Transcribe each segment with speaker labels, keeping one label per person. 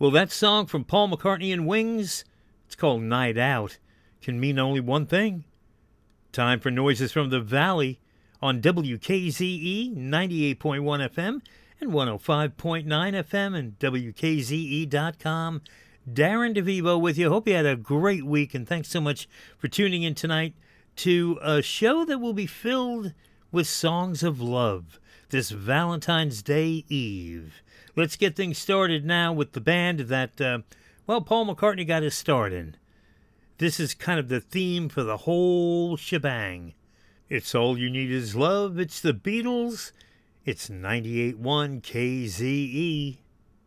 Speaker 1: Well, that song from Paul McCartney and Wings, it's called Night Out, can mean only one thing. Time for Noises from the Valley on WKZE 98.1 FM and 105.9 FM and WKZE.com. Darren DeVivo with you. Hope you had a great week, and thanks so much for tuning in tonight to a show that will be filled with songs of love this Valentine's Day Eve. Let's get things started now with the band that, Paul McCartney got his start in. This is kind of the theme for the whole shebang. It's All You Need Is Love. It's the Beatles. It's 98.1 KZE.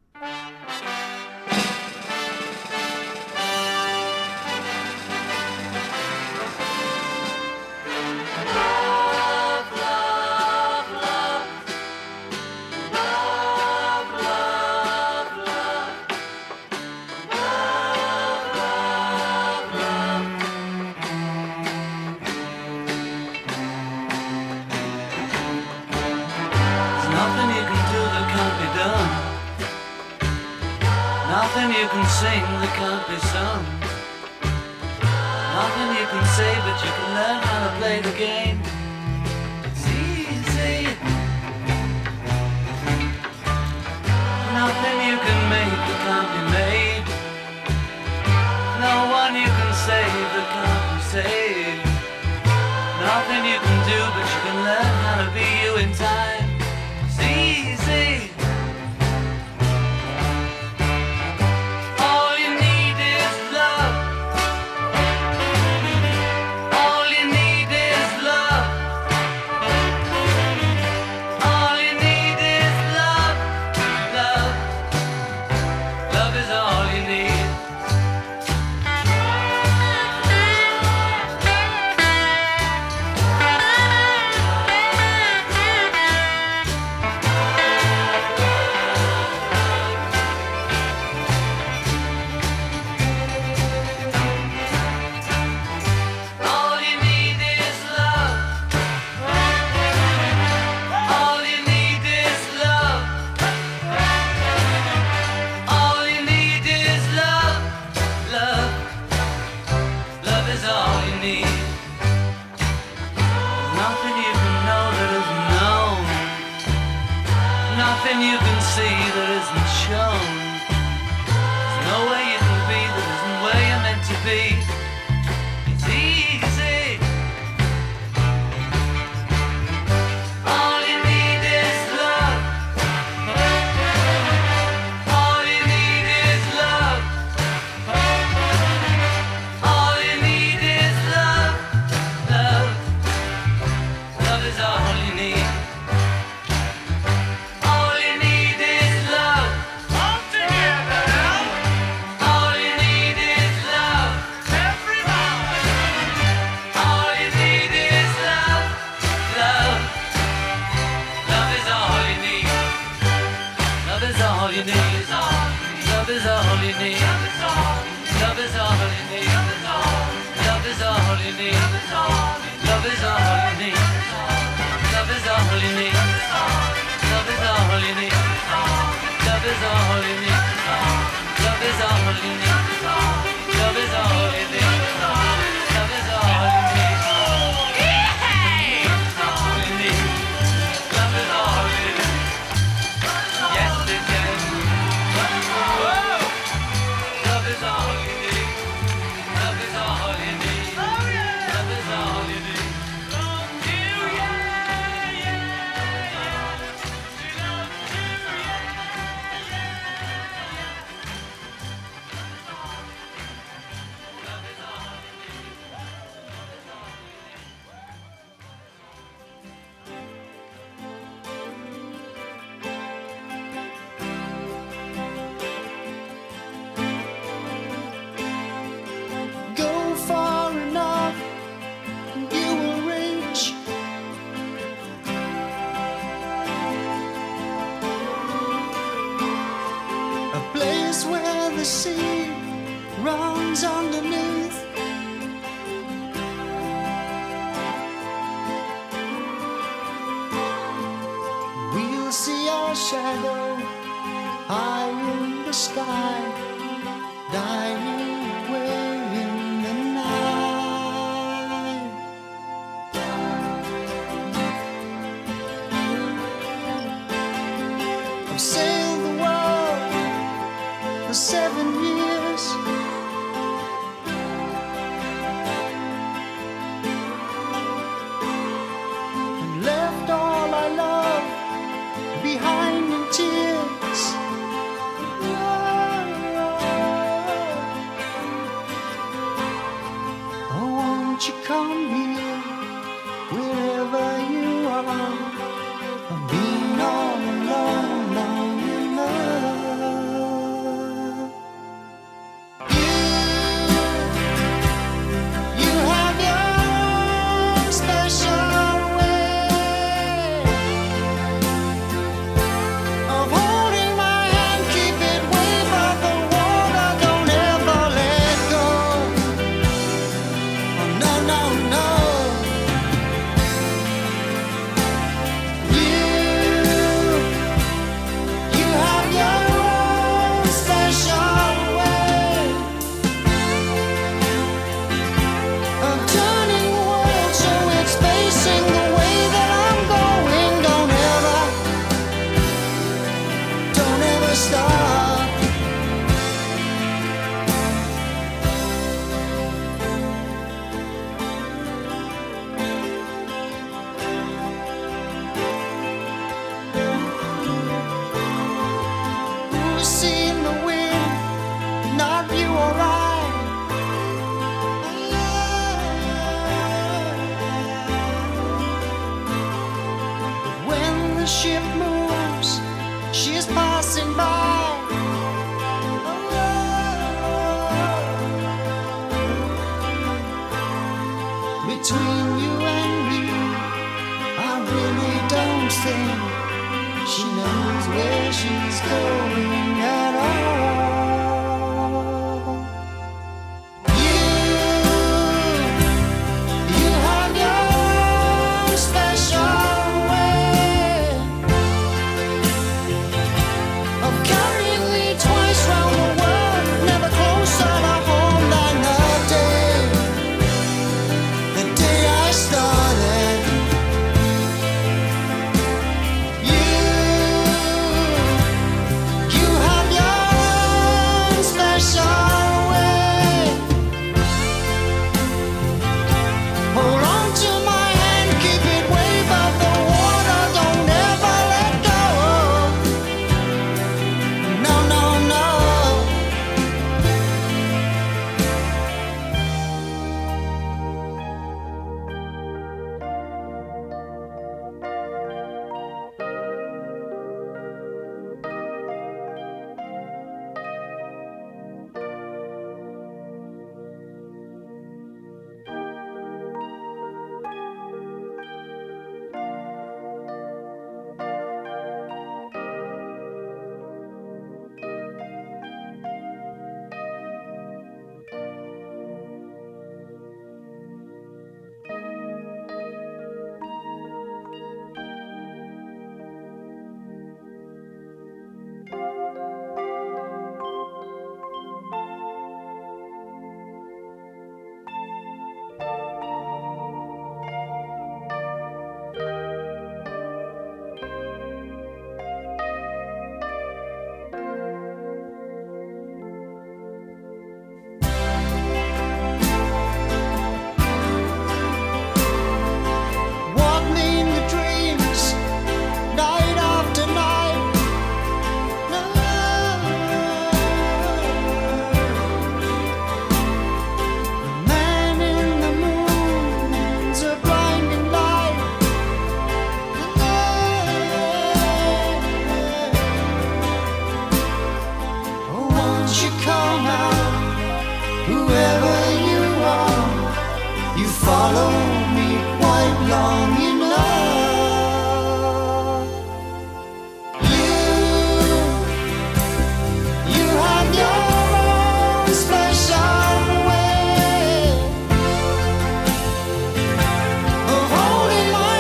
Speaker 2: Nothing you can sing that can't be sung. Nothing you can say, but you can learn how to play the game. It's easy. Nothing you can make that can't be made. No one you can save that can't be saved. Nothing you can do, but you can learn how to be you in time. It's easy.
Speaker 3: Shadow high in the sky. won't you come here, wherever you are? I've been all alone long enough. You have your own special way of holding my hand, keep it way above the water, don't ever let go. Oh, no, no, no. You have your own special way of turning the world so it's facing the way that I'm going. Don't ever stop. Who's seen the wind? Not you or I. When the ship moves, she's passing by. Between you and me, I really don't think she knows where she's going at all. You have your own special way of carrying me twice round the world, never closer to home than the day I started. You have your own special way. Hold on to my hand, keep it way above the water, don't ever let go. No, no, no. Walk me in the dreams, night after night. No. Man in the moon's a blinding light. Oh, won't you come out, whoever you are? You follow me quite long enough. You have your own special way of holding my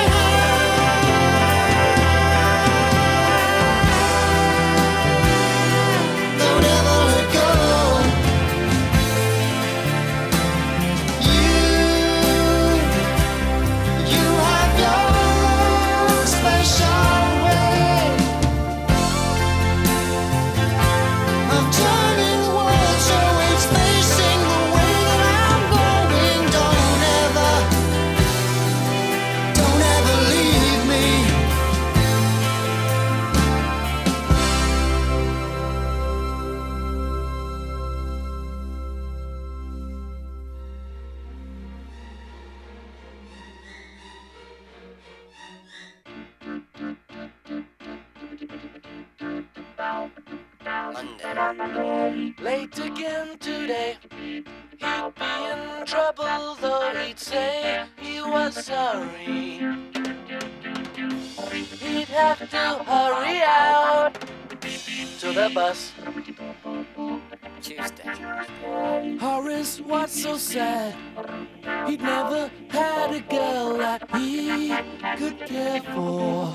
Speaker 3: hand. Don't ever let go. You have
Speaker 2: Monday. Late again today. He'd be in trouble, though he'd say he was sorry. He'd have to hurry out to the bus. Tuesday. Horace was so sad. He'd never had a girl that he could care for.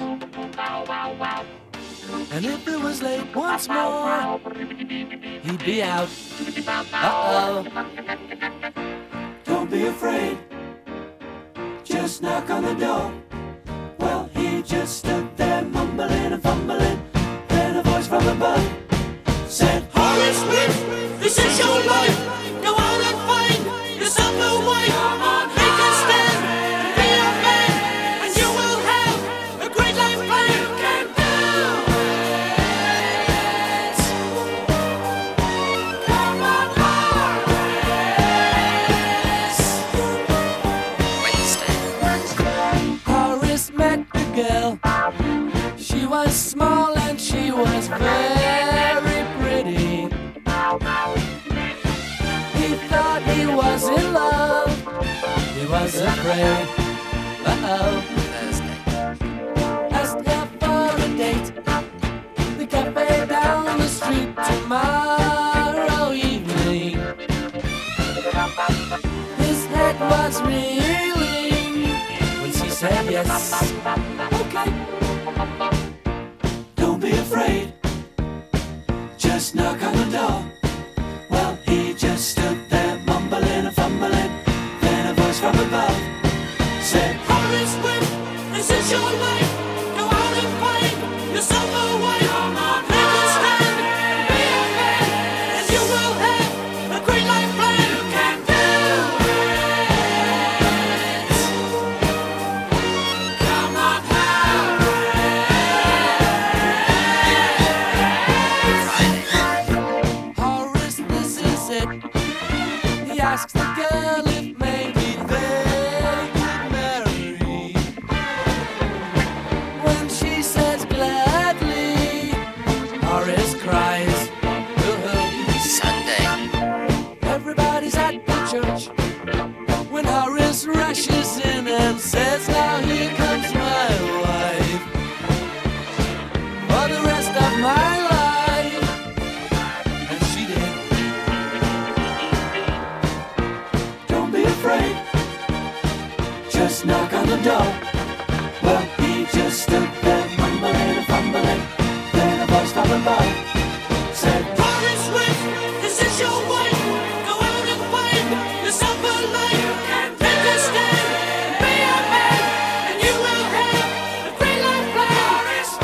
Speaker 2: And if it was late once more, he'd be out. Uh-oh.
Speaker 3: Don't be afraid, just knock on the door. Well, he just stood there mumbling and fumbling. Then a voice from above said,
Speaker 4: Horace Smith, this is your life. Go out and find yourself a wife. Make a stand, be a man, and you will have a great life plan. You can do it. Come on, Horace.
Speaker 2: Horace met the girl. She was small and she was very pretty. He thought he was in love. He was afraid. Uh-oh. Asked her for a date. The cafe down the street tomorrow evening. His head was reeling when she said yes. Okay.
Speaker 3: don't be afraid, just knock on the door. Well, he just stood there mumbling and fumbling. Then a voice from above said,
Speaker 4: Horace Smith, this is your life. Go out and find yourself a wife. Make a stand, be a man, and you will have a great life plan. You can do it. Come on,
Speaker 2: Horace, this is it. He asks the girl if maybe they could marry. When she says gladly, Horace cries.
Speaker 5: Sunday.
Speaker 2: Everybody's at the church when Horace rushes in and says, now here comes my wife for the rest of my life. And she did.
Speaker 3: don't be afraid, just knock on the door. Well, he just stood there mumbling and fumbling. Then a voice from above said,
Speaker 4: Horace Smith, this is your wife. Go out and find yourself a life. Make a stand, be a man, and you will have a great life plan. Horace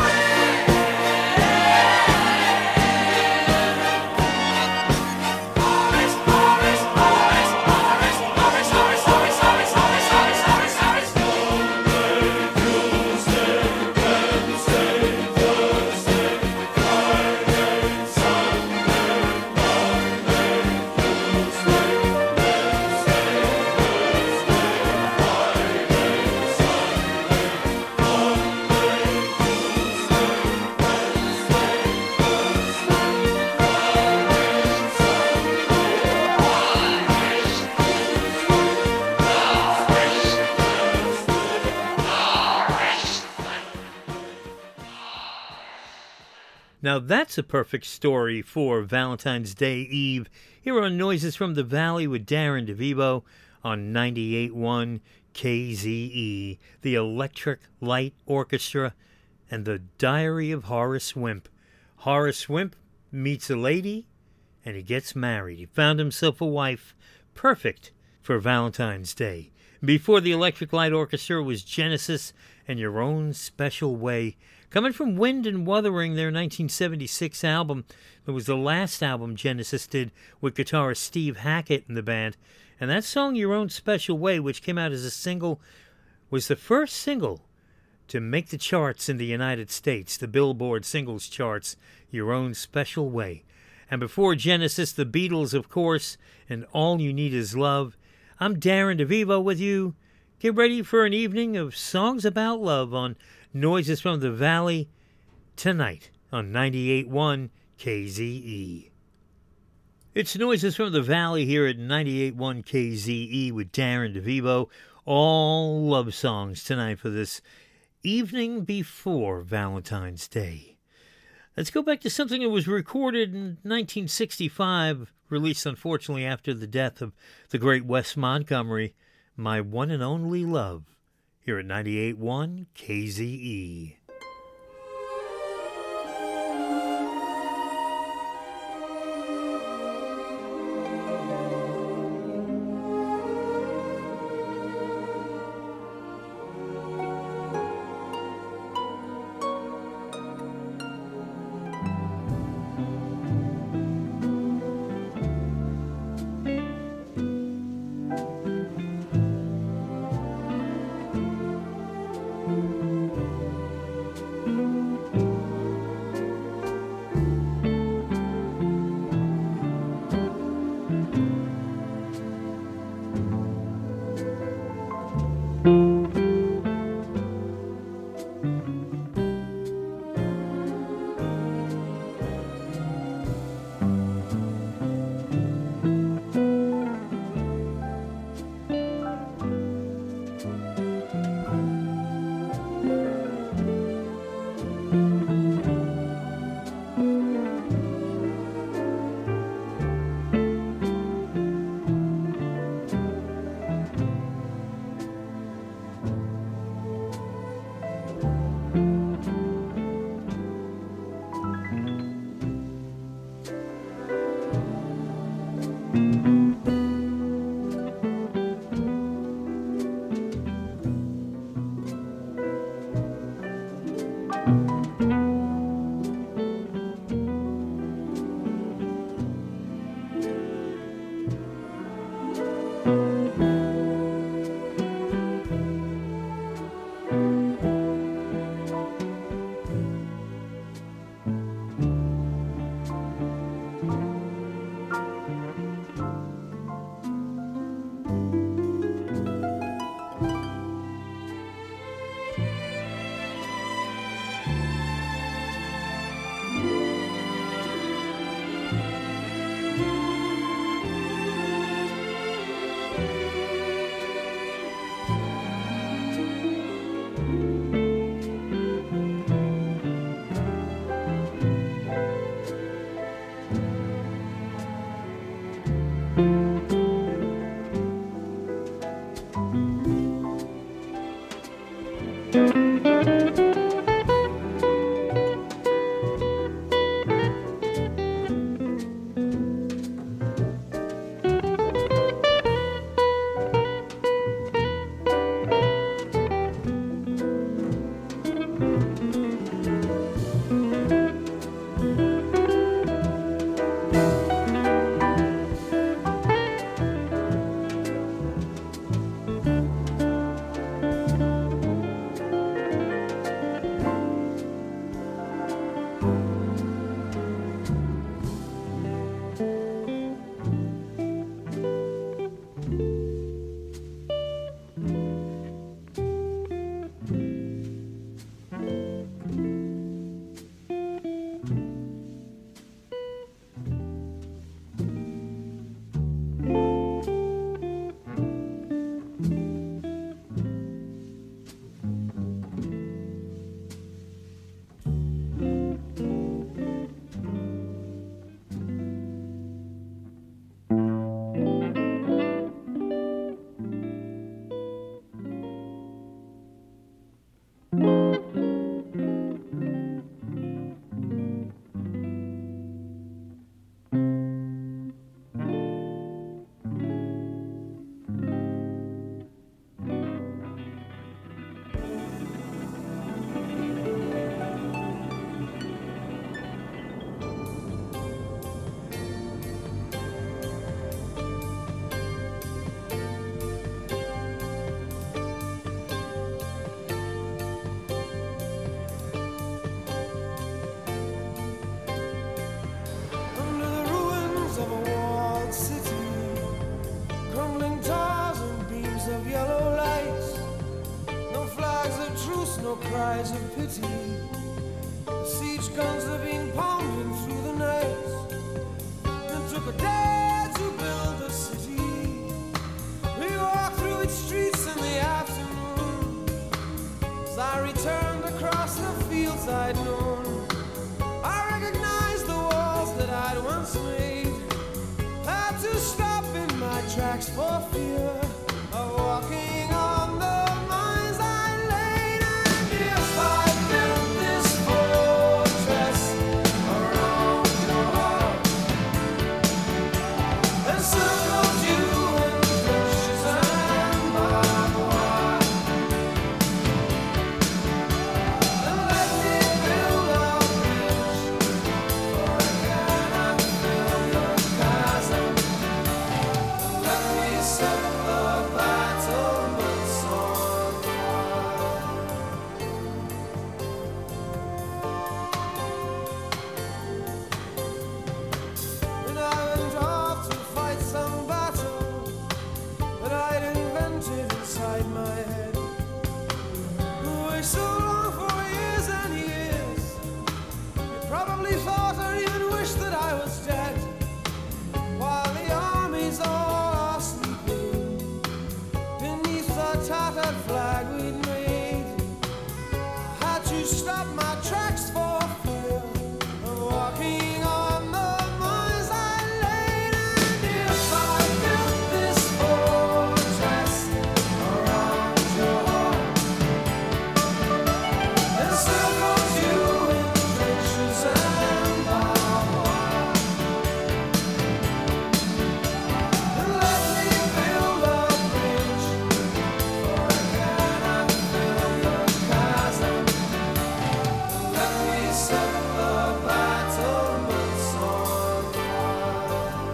Speaker 1: Now that's a perfect story for Valentine's Day Eve here on Noises from the Valley with Darren DeVivo on 98.1 KZE, the Electric Light Orchestra, and the Diary of Horace Wimp. Horace Wimp meets a lady and he gets married. He found himself a wife perfect for Valentine's Day. Before the Electric Light Orchestra was Genesis and Your Own Special Way. Coming from Wind and Wuthering, their 1976 album. It was the last album Genesis did with guitarist Steve Hackett in the band. And that song, Your Own Special Way, which came out as a single, was the first single to make the charts in the United States, the Billboard singles charts, Your Own Special Way. And before Genesis, the Beatles, of course, and All You Need Is Love. I'm Darren DeVivo with you. Get ready for an evening of songs about love on Noises from the Valley tonight on 98.1 KZE. It's Noises from the Valley here at 98.1 KZE with Darren DeVivo. All love songs tonight for this evening before Valentine's Day. Let's go back to something that was recorded in 1965, released unfortunately after the death of the great Wes Montgomery, My One and Only Love, here at 98.1 KZE.
Speaker 5: cries of pity, siege guns have been pounding through the night. It took a day to build a city. We walked through its streets in the afternoon. As I returned across the fields I'd known, I recognized the walls that I'd once made. Had to stop in my tracks for fear of walking on the mines I laid. And if I built this fortress around your heart, and circled you in bushes and barbed wire, and let me build a bridge, for I cannot fill the chasm. Let me set the battlements on fire. And I went off to fight some battle that I'd invented inside my head. We so long for years and years. You probably thought or even wished that I was dead, while the armies all are sleeping beneath the tattered flag we'd made. I had to stop my tracks for fear of walking on the mines I laid. And if I built this fortress around your heart, and circled you in trenches and barbed wire, and let me build a bridge, for I cannot fill the chasm. Let me set the battlements on fire.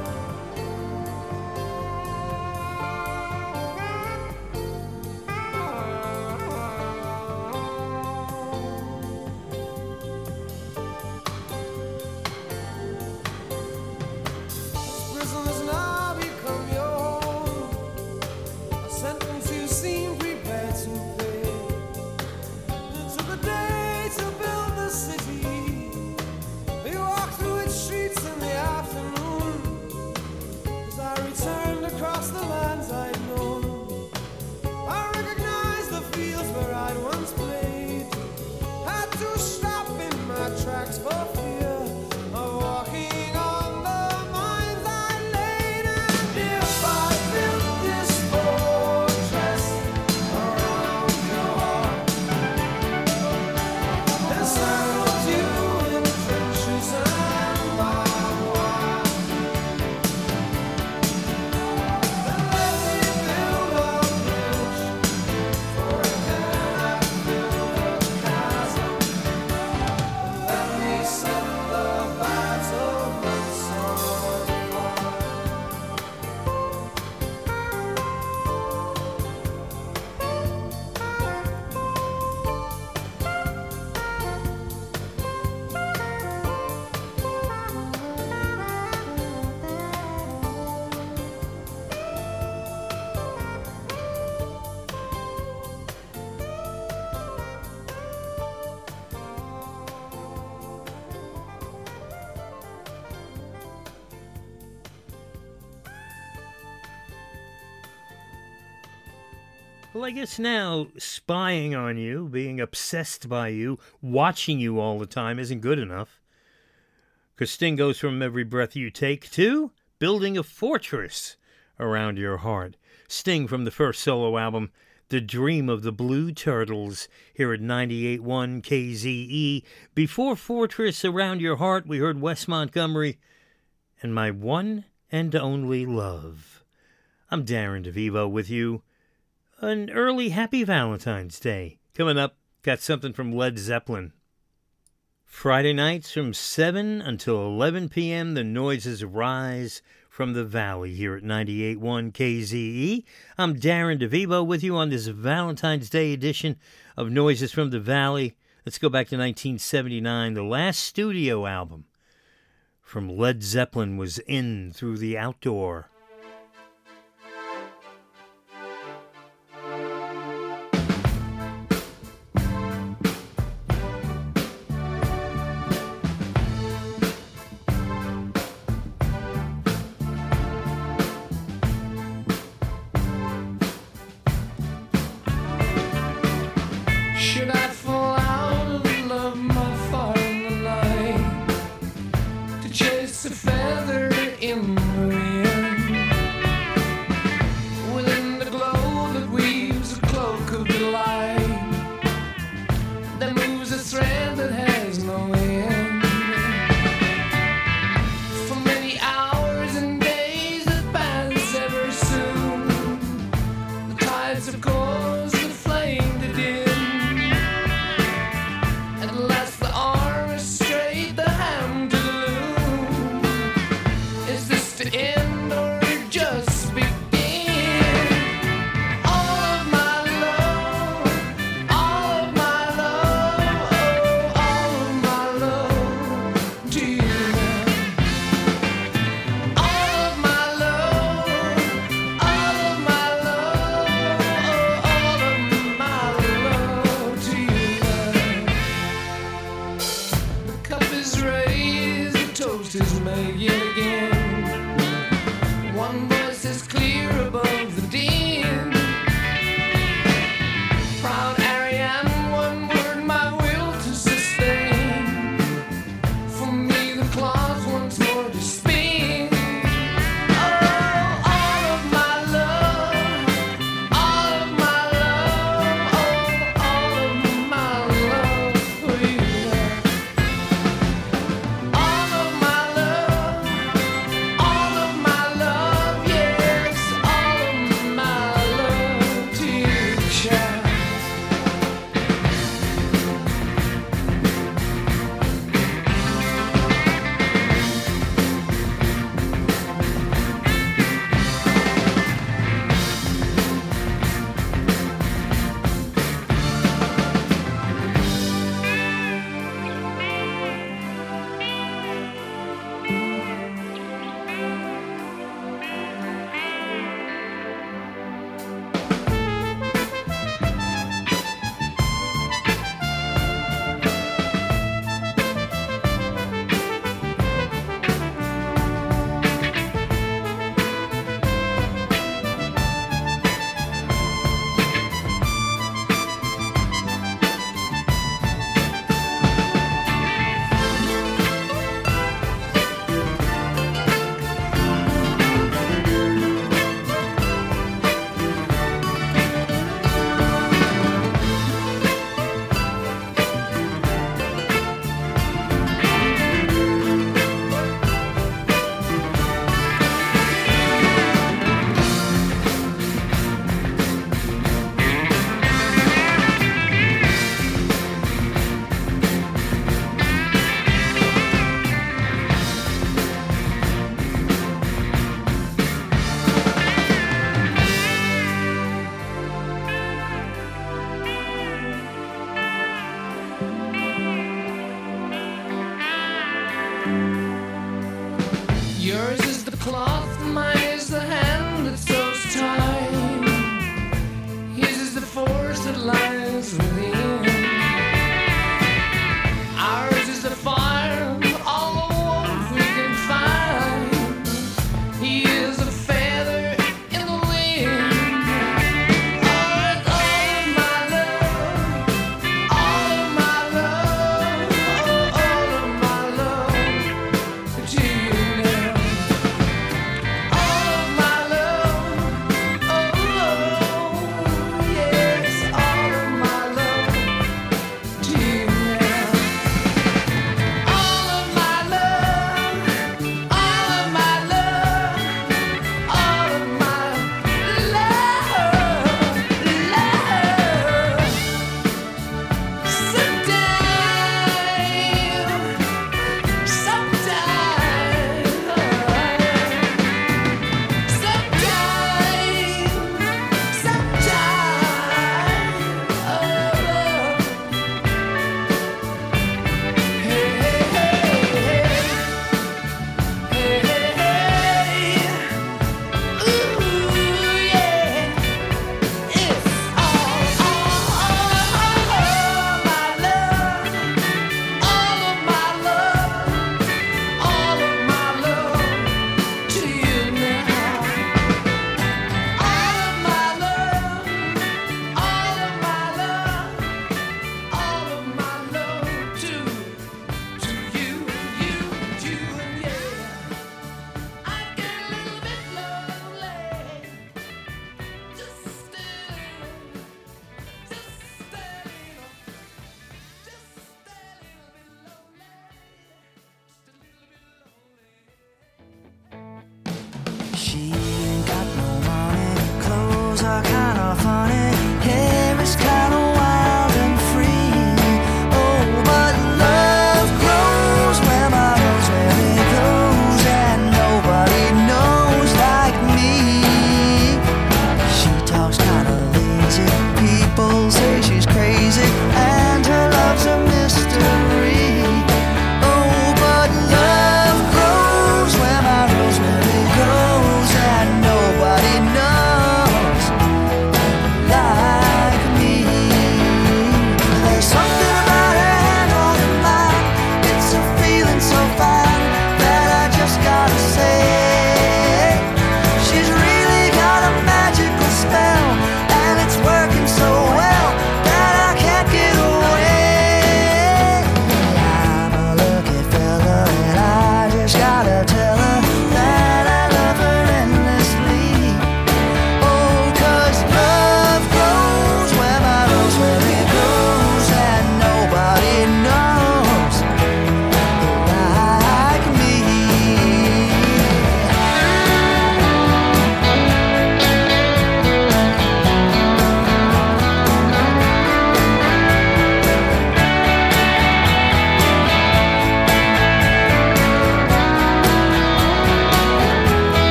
Speaker 5: Prison has now become your home, a sentence you seem prepared to pay. It took a day to build the city. We walked through its streets in the afternoon. As I returned across the lands I'd known, I recognized the fields where I'd once played. Had to stop in my tracks for fear of walking on the mines I laid. And if I built this fortress around your heart, and circled you in trenches and barbed wire, and let me build a bridge, for I cannot fill the chasm. Let me set the battlements on fire.
Speaker 1: Well, I guess now spying on you, being obsessed by you, watching you all the time isn't good enough. 'Cause Sting goes from Every Breath You Take to building a fortress around your heart. Sting from the first solo album, The Dream of the Blue Turtles, here at 98.1 KZE. Before Fortress Around Your Heart, we heard Wes Montgomery and My One and Only Love. I'm Darren DeVivo with you. An early happy Valentine's Day. Coming up, got something from Led Zeppelin. Friday nights from 7 until 11 p.m., the noises rise from the valley here at 98.1 KZE. I'm Darren DeVivo with you on this Valentine's Day edition of Noises from the Valley. Let's go back to 1979. The last studio album from Led Zeppelin was In Through the Outdoor.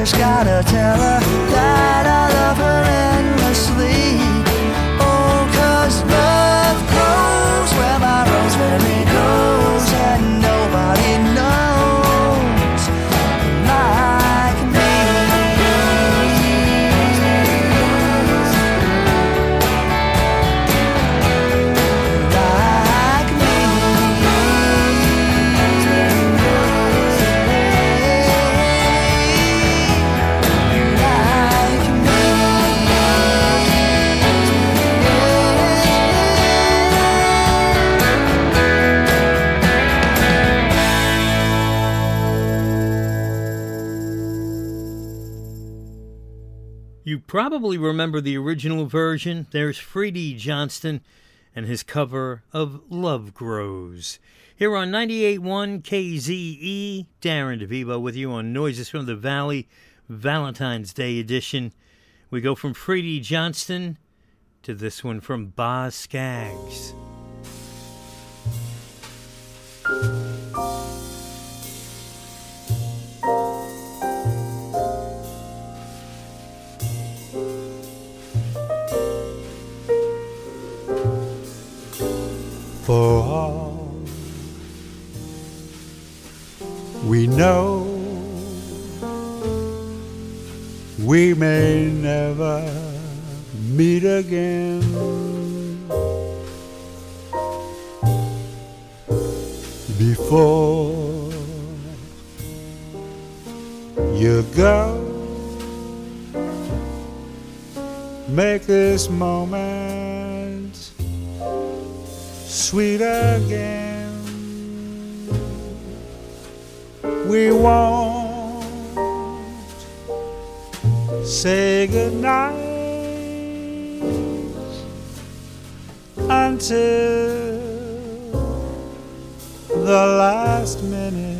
Speaker 2: just gotta tell her that I love her endlessly. Oh, 'cause love grows where my rosemary grows, and nobody knows like me. Like me.
Speaker 1: You probably remember the original version. There's Freddie Johnston and his cover of Love Grows. Here on 98.1 KZE, Darren DeVivo with you on Noises from the Valley, Valentine's Day edition. We go from Freddie Johnston to this one from Boz Scaggs.
Speaker 6: For all we know, we may never meet again. Before you go, make this moment sweet again. We won't say goodnight until the last minute.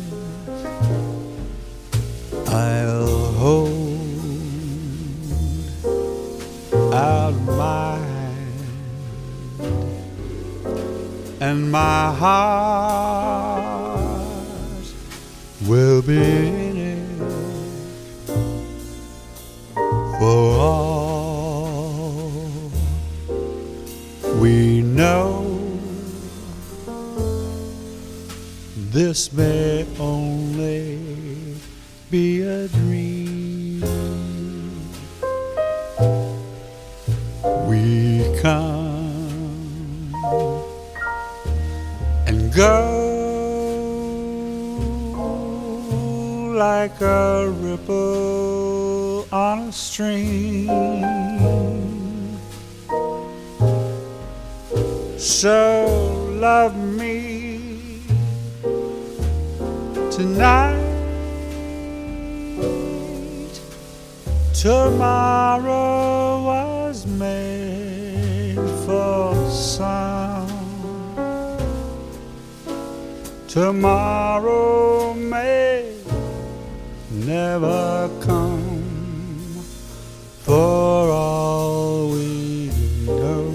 Speaker 6: I'll hold out my hand, and my heart will be in it. For all we know, this may only be a dream. We come and go like a ripple on a stream. So love me tonight. Tomorrow was made for some. Tomorrow may never come, for all we know.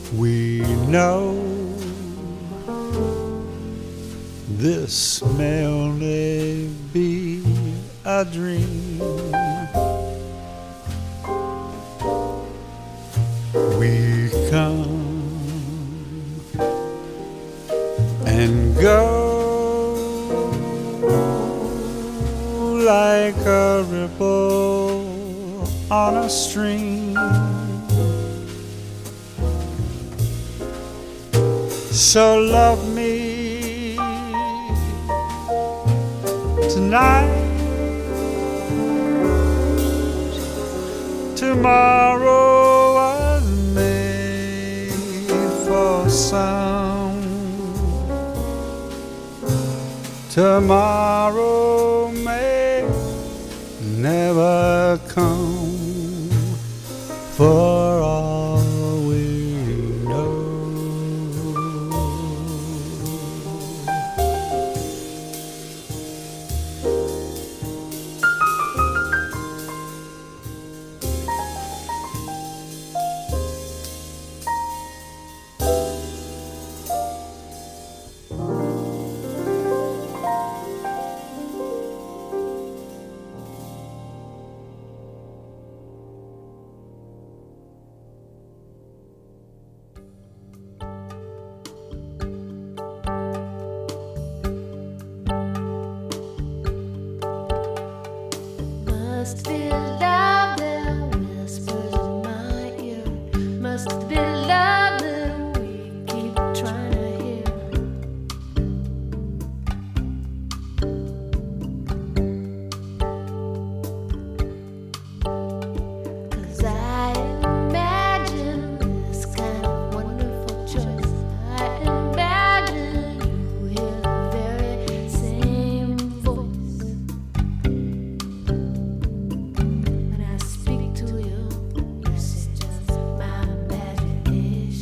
Speaker 6: We know this may only be a dream. We come and go like a ripple on a stream. So love me tonight. Tomorrow was made for some. Tomorrow may never come. For all we know.
Speaker 7: Must be love that whispers in my ear. Must be love that we keep trying to hear. 'Cause I imagine this kind of wonderful choice. I imagine you hear the very same voice. When I speak to you, it's just my imagination.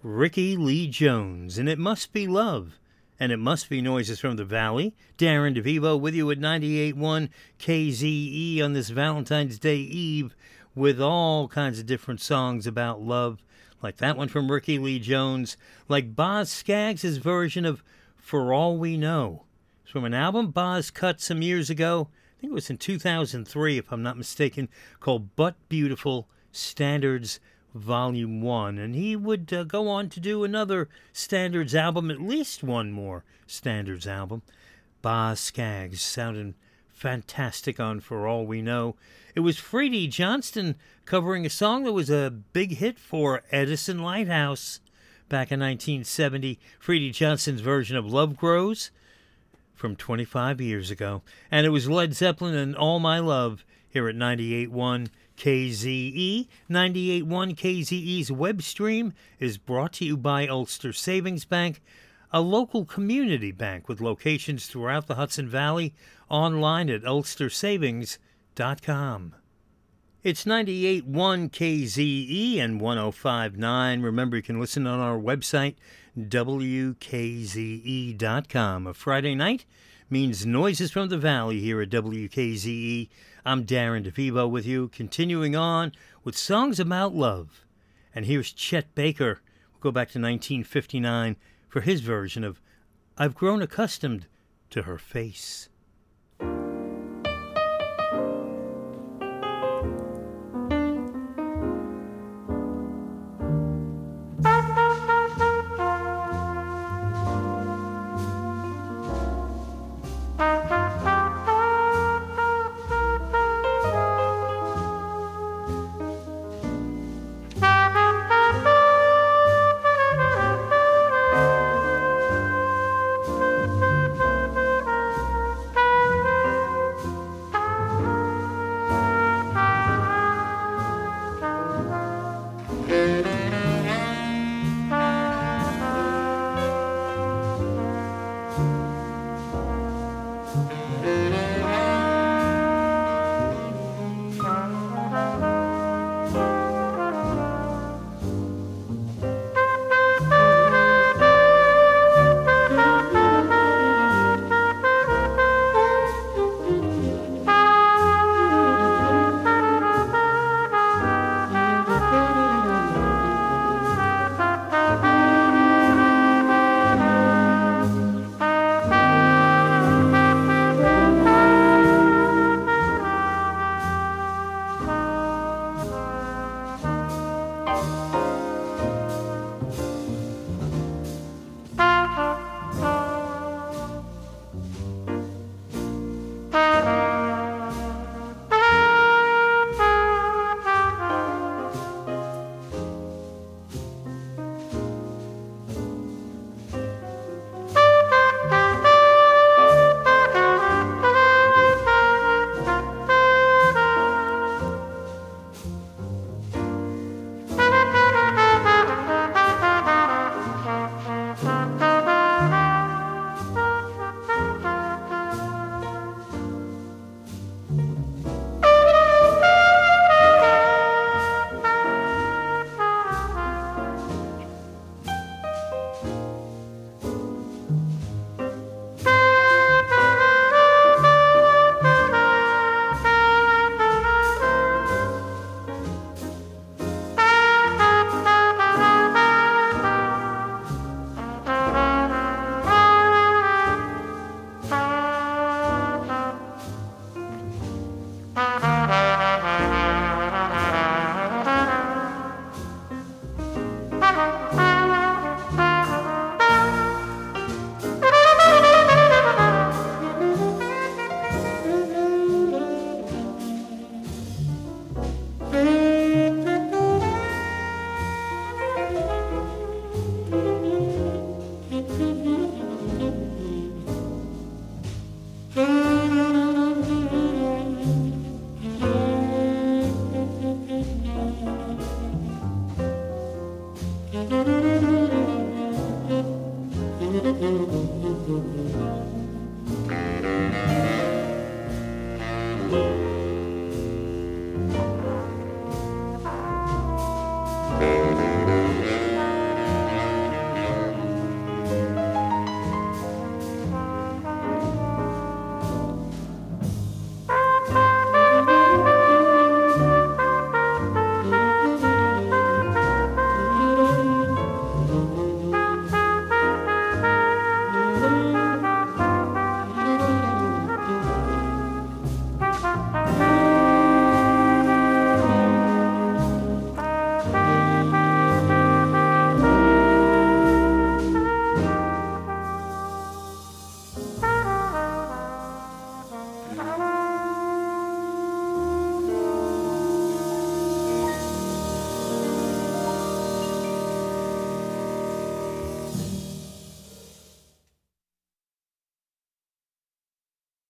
Speaker 1: Ricky Lee Jones, and It Must Be Love. And it must be Noises from the Valley. Darren DeVivo with you at 98.1 KZE on this Valentine's Day Eve with all kinds of different songs about love, like that one from Ricky Lee Jones, like Boz Scaggs' version of For All We Know. It's from an album Boz cut some years ago. I think it was in 2003, if I'm not mistaken, called But Beautiful Standards Volume 1, and he would go on to do another Standards album, at least one more Standards album. Boz Scaggs sounding fantastic on For All We Know. It was Freddie Johnston covering a song that was a big hit for Edison Lighthouse back in 1970. Freddie Johnston's version of Love Grows from 25 years ago. And it was Led Zeppelin and All My Love here at 98.1 KZE. 98.1 KZE's web stream is brought to you by Ulster Savings Bank, a local community bank with locations throughout the Hudson Valley, online at ulstersavings.com. It's 98.1 KZE and 105.9. Remember, you can listen on our website, WKZE.com. A Friday night means Noises from the Valley here at WKZE. I'm Darren DeVivo with you, continuing on with songs about love. And here's Chet Baker. We'll go back to 1959 for his version of I've Grown Accustomed to Her Face.